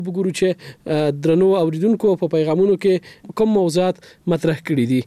وګورو چې درنو اوریدونکو په پیغامونو کې کوم موضوعات مطرح کړي دي.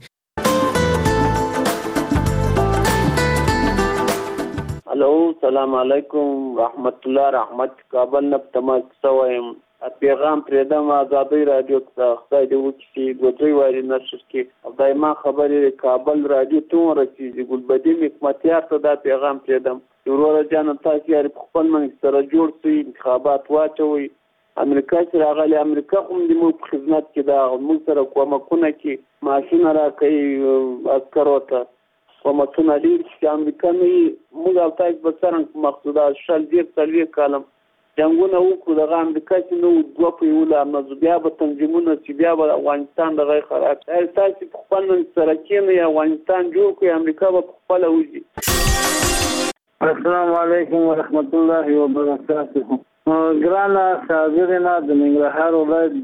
الو السلام علیکم رحمت الله رحمت کابل نه تماس سویم پیغام پردم آزادی رادیو خدای دې وکړي ګوتری وایي نشر کې دایما خبرې کابل رادیو ته ورسیږي ګلبدی حکمتیار ته دا پیغام پردم ورور جان تاسو یې په خپل منځ سره جوړ شئ انتخابات واچوي امریکا چې راغلی امریکا هم د موږ په خدمت کې دا موږ سره کومکونه کې ماشین راکوي عسکرو ته کومکونه ډېر چې امریکا نه موږ او تاسو به څرنګه مقصوده شل ډېر څلوېښت کاله جنګونه وکړو دغه امریکا چې نو دوه په یوله نو بیا به تنظیمونه چې بیا به افغانستان دغه خراب تاسو په خپل منځ سره کېنئ افغانستان جوړ کړئ امریکا به په خپله وځي. السلام علیکم ورحمت الله وبرکاته. ګرانه صابرینه د ننګرهار ولایت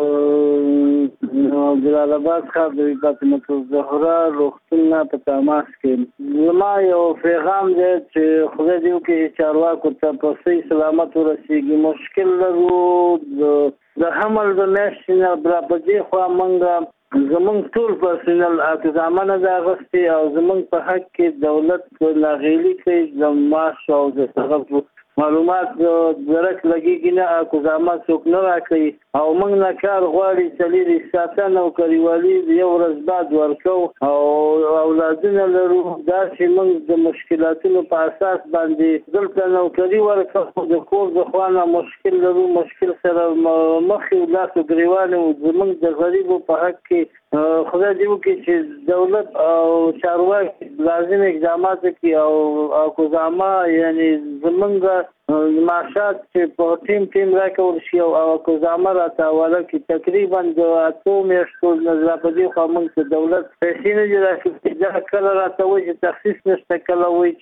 د جلال آباد ښار د فاطمه الزهرا روغتون نه په تماس کې زما یو پیغام دی چې خدای دې وکړي چارواکو ته په صحیح سلامت ورسېږي. مشکل لرو د حمل د میاشتې نه په دې خوا موږ زمونږ ټول پرسنل اقدامونه د اغوستي او زمونږ په حق کې دولت لاغیلي کوي د معاش او د څه معلومات درک لګیږي نه اقدامات څوک نه راکوي او موږ نه کار غواړي چلیږي ساتنه او کلیوالي یو ورځ بعد ورکو او اولادونه لرو دا چې موږ د مشکلاتونو په اساس باندې دلته نوکري ورکو د کور د خوانه مشکل لرو مشکل سره مخې لاسو ګریوانه زموږ د غریبو په حق کې خدای دې وکړي چې دولت او چارواکي لازم اقدامات کوي او اقدامه یعنی زمونږ معاشات چې په ټیم راکول شي او اقدامه راته حواله کړي تقریبا د 8 میاشتو نظر په دې خوا موږ ته دولت پیسې نه دي راکړي دا کله راته وایي چې تخصیص نشته کله وایي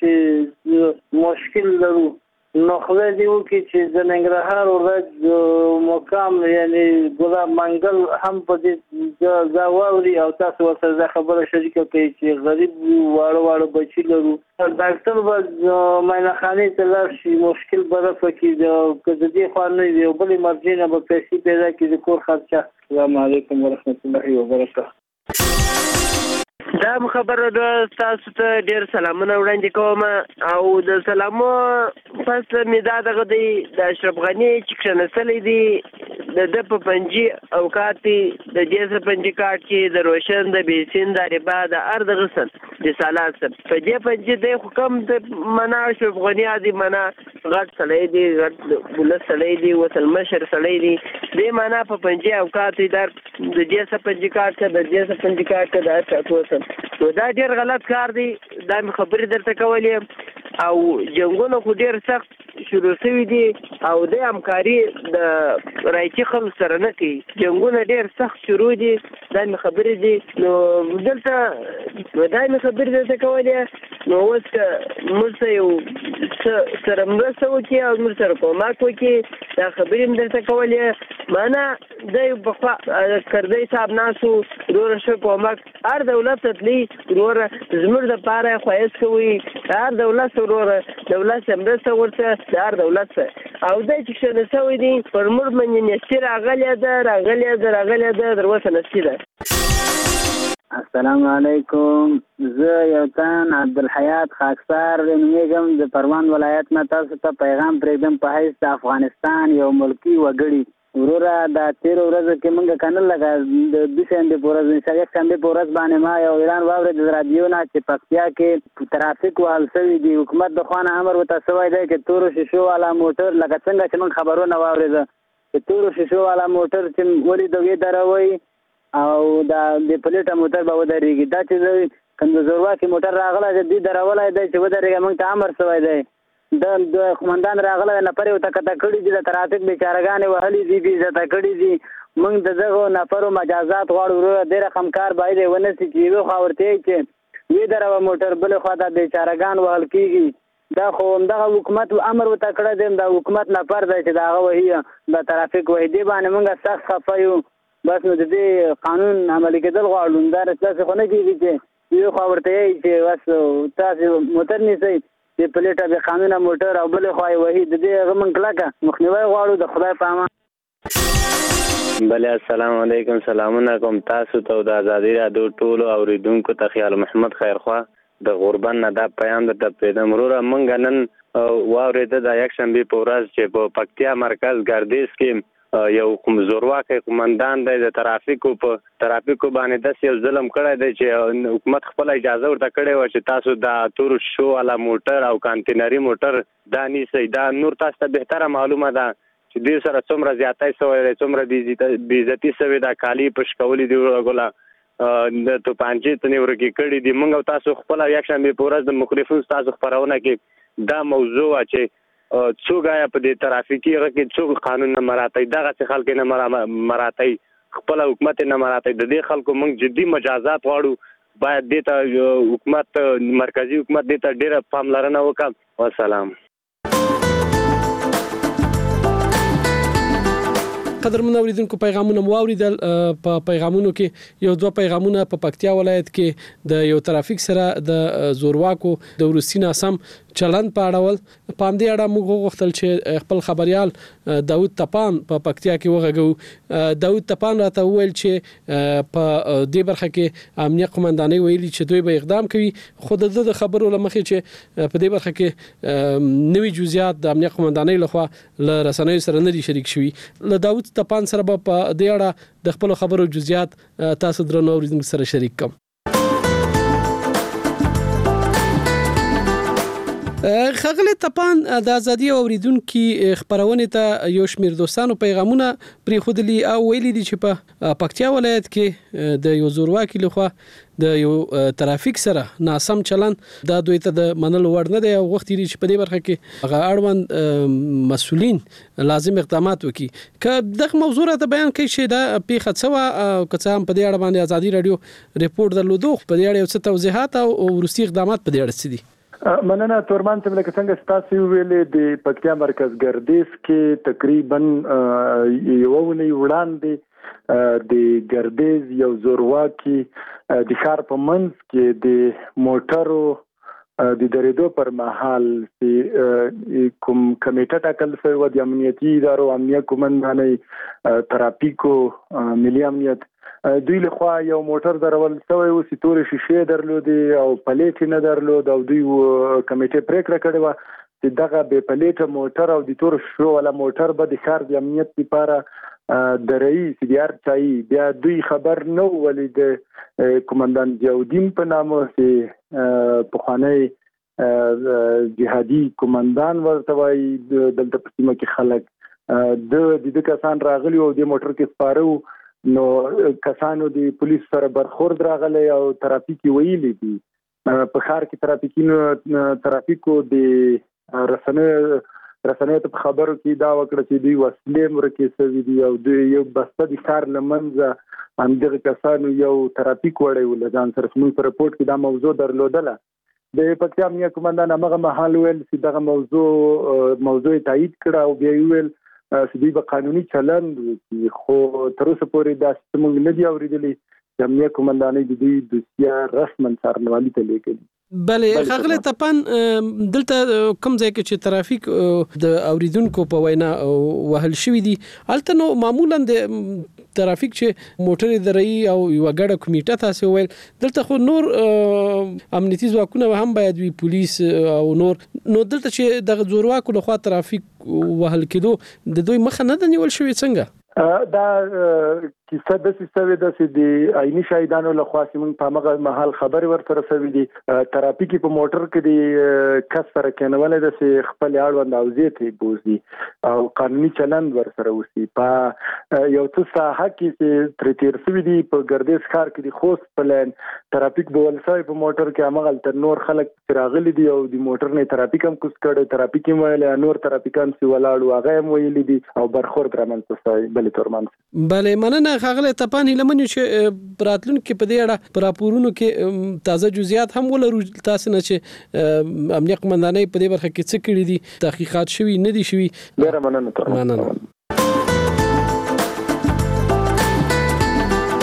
چې مشکل لرو نو خدای دې وکړي چې د ننګرهار ولایت مقام یعنی ګلاب منګل هم په دې دا واوري او تاسو ورسره دا خبره شریکه کړئ چې غریب واړه بچي لرو ډاکټر به معاینخانې ته لاړ شي مشکل به رفع کړي که د دې خوا نه وي یو بلې مرجع نه به پیسې پیدا کړي د کور خرچه. السلام علیکم ورحمت الله وبرکاته. دا خبره د تاسو ته ډېر سلامونه وړاندې کوم او د سلامو پس مې دا دغه دی د اشرف غني چې کښېنستلی دی د په پنجي اوقات د دې پنجي کارت کې د روشن د بیسین د ربا د هر دغه سن د سالات په دې پنجي دی خو کم د منا اشرف غني عادي منا غټ سړی دی غټ بولس سړی دی وصل مشر سړی دی دې منا په پنجي اوقات در د دې پنجي کارت د دې پنجي کارت د تاسو نو دا ډېر غلط کار دی دا مې خبرې درته کولې او جنګونه خو ډېر سخت شروع شوي دي او د همکاري د رایتي خلکو سره نه کوي جنګونه ډېر سخت شروع دي دا مې خبرې دي نو دلته دا مې خبرې درته کولې نو اوس که موږ سره یو سره مرسته وکړي او موږ سره کومک وکړي دا خبرې مې درته کولې معنا دی پخوا کردی صاحب ناسو وروره ښه کومک هر دولت ته تلي وروره زموږ دپاره ښایست کوي هر دولت وروره دولت سره مرسته ورته د هر دولت سره او دی چې کښېنه شوی دی پر موږ باندې نستي راغلې ده در اوسه نستي ده. السلام علیکم زه یو تن عبدالحیات خاکسار نومیږم د پروان ولایت نه تاسو ته پیغام پرېږدم په حیث د افغانستان یو ملکي وګړي وروره دا 13 ورځو کې موږ کنه لګا د دوشنبې په ورځ انشاء شنبې په ورځ باندې ما یو اعلان واورېد د رادیو نه چې پکتیا کې ټرافیک وهل شوي دي حکومت د خوا نه امر ورته شوی دی چې تورو شیشو والا موټر لکه څنګه چې موږ خبرونه واورېده چې تورو شیشو والا موټر چې ولیدو ودروي او دا د پلیټه موټر به ودرېږي دا چې کوم د زورواکي موټر راغلی دی درولی دی چې ودرېږي موږ ته امر شوی دی د قومندان راغلی نفر یې ورته کته کړي دي د ترافیک بیچارهګانې وهلي دي بې عزته کړي دي موږ د دغو نفرو مجازات غواړو وروره ډېر رقمکار باید یې ونه شي چې یوې خوا ورته یې چې ودروه موټر بلې خوا دا بیچارهګان وهل کېږي دا خو همدغه حکومت امر ورته کړی دی د حکومت نفر دی چې د هغه وهي د ترافیک وهي دې باندې موږ سخت خفه یو بس نو د دې قانون عملي کېدل غواړو دا داسې خو نه کېږي چې یوې خوا ورته یې چې بس تاسې موټر نیسئ د پلیټه بې قانونه موټر او بلې خوا یې وهي د دې هغه موږ کلکه مخنیوی غواړو د خدای په امان. بله السلام علیکم. سلامونه کوم تاسو ته د ازادي رادیو ټولو اوریدونکو ته. خیال محمد خیرخوا د غربن نه دا پیغام درته پرېږدم. وروره موږ نن واورېده د یکشنبې په ورځ چې په پکتیا مرکز ګردیز کې یو کوم زورواکي قومندان دی د ترافیکو باندې داسې یو ظلم کړی دی چې حکومت خپل اجازه ورته کړې وه چې تاسو د تور شو والا موټر او کانتینري موټر دا نیسئ. دا نور تاسو ته بهتره معلومه ده چې دوی سره څومره زیاتی شوی دی، څومره بېعزتي شوې ده، کالي پش کولي دي ګوله د توپانچې ته ورکې کړي دي. موږ او تاسو خپله یکشنبې په ورځ د مخالفینو ستاسو خپرونه کې دا موضوع وه چې څوک آیا په دې ترافیکي هغه کې څوک قانون نه مراتی، دغسې خلک نه مراتی، خپله حکومت نه مراتی. د دې خلکو موږ جدي مجازات غواړو. باید دې ته حکومت، مرکزي حکومت دې ته ډېره پاملرنه وکړي. والسلام. قدرمن اوریدونکو پیغامونه مو اوریدل. په پیغامونو کې یو دوه پیغامونه په پکتیا ولایت کې د یو ترافیک سره د زورواکو د وروستي ناسم چلند په اړه په همدې اړه موږ وغوښتل چې خپل خبريال داود تپان په پکتیا کې وغږو. داود تپان راته وویل چې په دې برخه کې امنیه قومندانۍ ویلي چې دوی به اقدام کوي، خو د خبرو لمخې چې په دې برخه کې نوې جزئیات د امنیه قومندانۍ لخوا له رسنیو سره نه دي شریک شوي. له داود تپان سره په دې اړه د خپل خبرو جزئیات تاسو درنو اوریدونکو سره شریک کوم. خغلی تپان د ازادي اوریدونکو خبرونه ته یو شمیر دوستانو پیغامونه پری خودلی او ویلي دي چې په پکتیا ولایت کې د یو زورواکي لخوا د یو ترافیک سره ناسم چلند دا دوی ته د منلو وړ نه دی او غوښتي دي چې په دې برخه کې هغه اړوند مسؤلین لازم اقدامات وکړي. که دغه موضوع ته بیان کوي چې دا پیښه څه وه، که څه هم په دې اړه باندې ازادي رادیو ریپورت درلودو، په دې اړه یو څه توضیحات او وروستي اقدامات په دې اړه څه دي؟ مننه تورمان ته لکه څنګه تاسو ویلې د پکتیا مرکز ګردیز کې تقریبا یو ونی وړاندې د ګردیز یو زورواکي د ښار په منځ کې د موټرو د درېدو پر مهال کوم کمیټه ټاکل شوې وه د امنیتي ادارو، امنیه قومندانۍ، ترافیکو، ملي امنیت، دوی لخوا یو موټر درول شوی و چې تورې شیشې درلودې او پلیټ نه درلود او دوی کمیټې پریکړه کړې وه چې دغه بې پلیټه موټر او د تور شیشو والا موټر به د ښار د امنیت لپاره د رئیس د هر چای بیا دوی خبر نه ولید قومندان ضیاءالدین په نامه چې پخوانی جهادي قومندان ورته وایي دلته په سیمه کې خلک د کسان راغلي او د موټر کې سپاره نو کسانو د پولیس سره برخورد راغلی او ترافیکي ویلي دي. په ښار کې ترافیکو د رسنیو ته په خبرو کې دا وکړه چې دوی وسلې ورکې شوي دي او دوی یو بسته د ښار له منځه همدغه کسانو یو ترافیک وړی و له ځان سره. زموږ په رپورټ کې دا موضوع درلودله. د پکتیا امنیه قومندان همغه مهال ویل چې دغه موضوع تایید کړه او بیا یې ویل چې دوی به قانوني چلند وکړي، خو تر اوسه پورې داسې موږ نه دي اورېدلي چې امنیه قومندانۍ د دوی دوسیه رسما څارنوالي ته لیږلي. بله خغلی تپان دلته کوم ځای کې چې ترافیک د اوریدونکو په وینا وهل شوي دي، هلته نو معمولا د ترافیک چې موټر درایي او یو ګډه کمیټه تاسو ویل، دلته خو نور امنیتي ځواکونه هم باید وي، پولیس او نور. نو دلته چې د زورواکو لخوا ترافیک وهل کېدو د دوی مخه نه ده نیول شوې څنګه؟ دا کیسه داسې شوې ده چې د عیني شاهدانو لخوا چې موږ په هغه مهال خبرې ورسره شوې دي. ترافیکي په موټر کې د کس سره کېنولی ده چې خپل اړوند اوضاع ته بوزي او قانوني چلند ورسره وشي. په یو څه ساحه کې چې ترې تېر شوي دي په ګردیز ښار کې د خوست په لین ترافیک بول شوی په موټر کې، همغلته نور خلک چې راغلي دي او د موټر نه ترافیک هم کوز کړی، ترافیک یې ویلی، نور ترافیکان چې ولاړ وو هغه هم ویلي دي او برخورد رامنځته شوی. بله مننه خغلی تپان. هیله من یو چې راتلونکي په دې اړه په راپورونو کې تازه جزئیات هم ولرو تاسو نه چې امنیه قومندانۍ په دې برخه کې څه کړي دي، تحقیقات شوي نه دي شوي. ډېره مننه.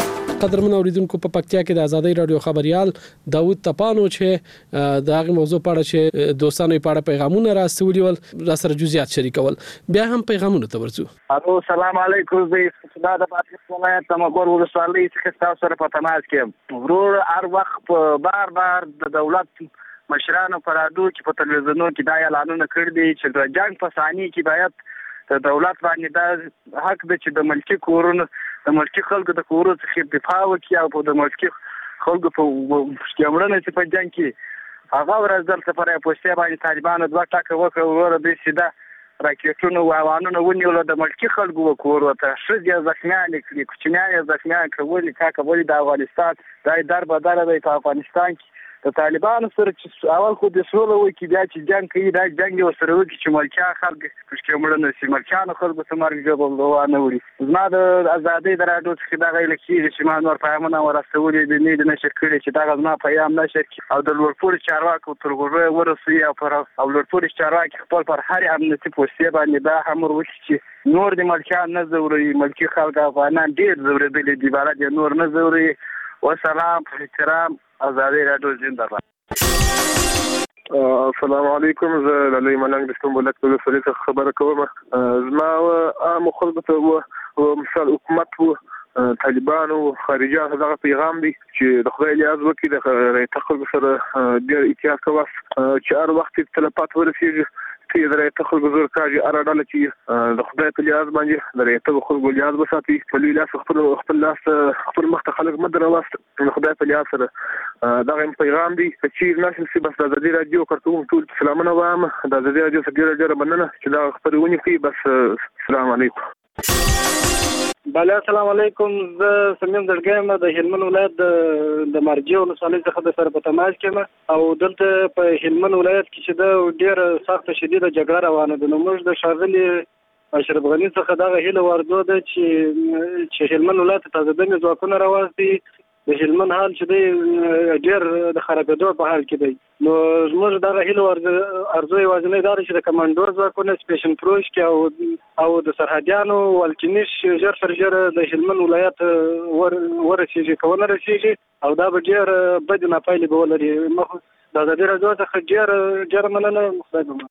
قدرمن اوریدونکو په پکتیا کې د ازادي رادیو خبريال داوود تپانو چې د هغه موضوع په اړه چې دوستانو په اړه پیغامونه راستولي ول را سره جزئیات شریکول بیا هم پیغامونه ته ورڅو. الو سلام علیکم زه د پاکستان ولایت تمګور ولسوالۍ څخه تاسو سره په تماس کې ورور هر وخت بار د دولت مشرانو پرادو چې په تلویزیونونو کې دا اعلانونه کړی دي چې د جنگ په ثاني کې باید د دولت باندې دا حق دی چې د ملکی کورونو د ملکی خلکو د کورونو څخه دفاع وکړي او په د ملکی خلکو په شتمنۍ چې په جنگ کې هغه ورځ دلته پر پوسټه باندې طالبانو دوه ټاکه وکړ ورته د سیده راکېټونو او وانونو ونیول د ملکی خلکو وکړ ورته شې ځخمیان کړي کوچنیان ځخمیان کړي کا کول د افغانستان دای در بدل دی په افغانستان کې د طالبانو سره چې اول خو د سولې وکړي بیا چې جنگ کوي دا جنگ یو سره وکړي چې ملکیان خلک پښکې مړنه سي ملکیان خلکو ته مرګ جوړول نه وړي. زما د ازادۍ د راډیو څخه دا غوښتل کیږي چې ما نور پیغامونه ورسولې دي نه د نشر کړي چې دا غوښتنه پیغام نشر او د لوړپوړ چارواکو تر غوړې ورسوي او لوړپوړ چارواکي خپل پر هر امنیتي پوسټ باندې دا امر وکړي چې نور د ملکیان نه زوري ملکی خلک افغانان ډیر زورېدلي دي بلد نور نه زوري. والسلام احترام ازادي رادیو زنده‌باد. السلام علیکم زه للی ملنګ د استانبول ولسوالۍ څخه خبره کوم. زما عام خلکو ته مثال حکومت طالبانو خارجيان هغه پیغام دی چې د خدای لیاز وکړي د ریته خلکو سره ډېر احتیاط کوي چې هر وخت تلپات ورسیږي چې د ریته خلکو زور کوي اراده چې د خدای په لیاز باندې د ریته خلکو لیاز وساتي په لیاز خپل لاس خپل مخ ته خلک مدره واست د خدای په لیاز سره دا پیغام دی چې نشي چې بس د ازادي رادیو کارتون ټول سلامونه وایم د ازادي رادیو څخه ډېر مننه چې دا خبرونه کوي. بس السلام علیکم. بله السلام علیکم زه سمیم درګم د هلمند ولایت د مرجع ولسوالۍ څخه د سره په تماس کې او دلته په هلمند ولایت کې چې د ډېر سخت شدیده جګړه روانه ده نو موږ د ښاغلي اشرف غني څخه دا هیله ورده ده چې هلمند ولایت تازه دمه ځواکونه راوستي د هلمند حال چې دی ډېر د خرابېدو په حال کې دی نو موږ دا هیله ارزو یوازینی دا چې د کمانډور ځواکونه سپیشن فورس کې او د سرحدیانو ولکنیش ژر تر ژره د هلمند ولایت ورسیږي کونه رسیږي او دا به ډېر بد نه پایلې به ولري. مخ د ازادي رادیو څخه ډېر مننه خدای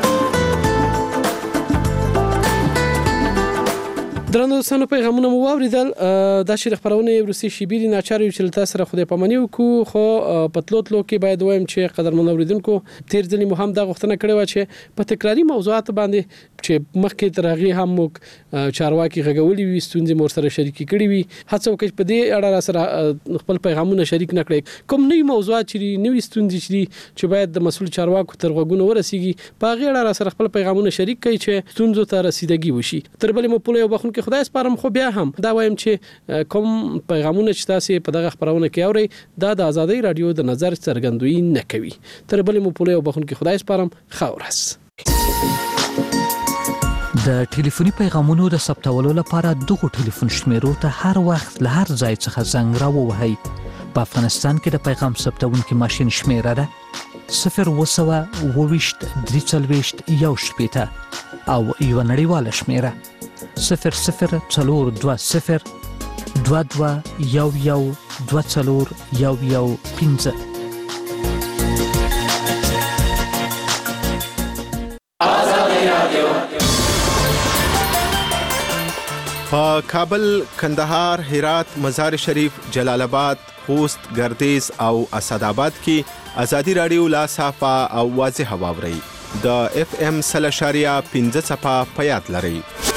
درنو دوستانو پیغامونه مو واوریدل دا شي خبرونه روسي شیبیر ناچار یو چې تاسو سره خدای پامنیو کو خو پتلوتلو کې باید وایم چې قدرمن اوریدونکو تیر ځلې مو هم دا غوښتنه کړې و چې په تکراری موضوعات باندې چې مخکې ترغي هم چارواکي غږولي وي ستونزې مور سره شریکي کړي وي هڅه وکړي په دې اړه سره خپل پیغامونه شریک نکړي کوم نوې موضوعات چې نوې ستونزې چې باید د مسول چارواکو تر غوږونو ورسیږي په هغه اړه سره خپل پیغامونه شریک کړي چې ستونزو ته رسیدګي وشي. تر بلې مو په یو بخون خدای سپارم خو بیا هم دا وایم چې کوم پیغامونه چې تاسو په دغه خبرونه کې اوري دا د ازادي رادیو د نظر څرګندوي نه کوي. تر بلې مو په یو بخون کې خدای سپارم خاورس. د ټلیفوني پیغامونو د ثبتولو لپاره دغه ټلیفون شمیرو ته هر وخت له هر ځای څخه زنګ راووهئ. په افغانستان کې د پیغام ثبتونکو ماشين شمیره ده 022-340-1 او یو نړیواله شمیره 00202211241115. په کابل، کندهار، هرات، مزار شریف، جلال آباد، خوست، ګردیز او اسداباد کې ازادي رادیو لا صافه او واضح واوري د FM 0.5 په یاد لري.